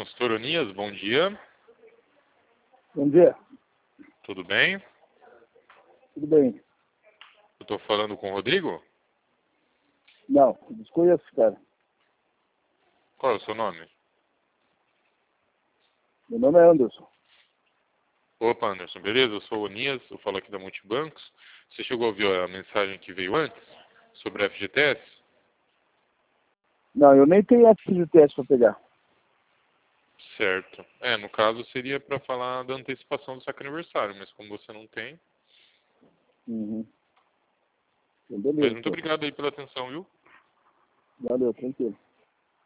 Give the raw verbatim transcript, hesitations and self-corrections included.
Consultor Onias, bom dia. Bom dia. Tudo bem? Tudo bem? Eu estou falando com o Rodrigo? Não, desconheço, cara. Qual é o seu nome? Meu nome é Anderson. Opa, Anderson, beleza? Eu sou o Onias, eu falo aqui da Multibancos. Você chegou a ouvir a mensagem que veio antes sobre a F G T S? Não, eu nem tenho F G T S para pegar. Certo. É, no caso seria para falar da antecipação do saque aniversário, mas como você não tem... Uhum. Então, Mas beleza, muito então. obrigado aí pela atenção, viu? Valeu, tranquilo.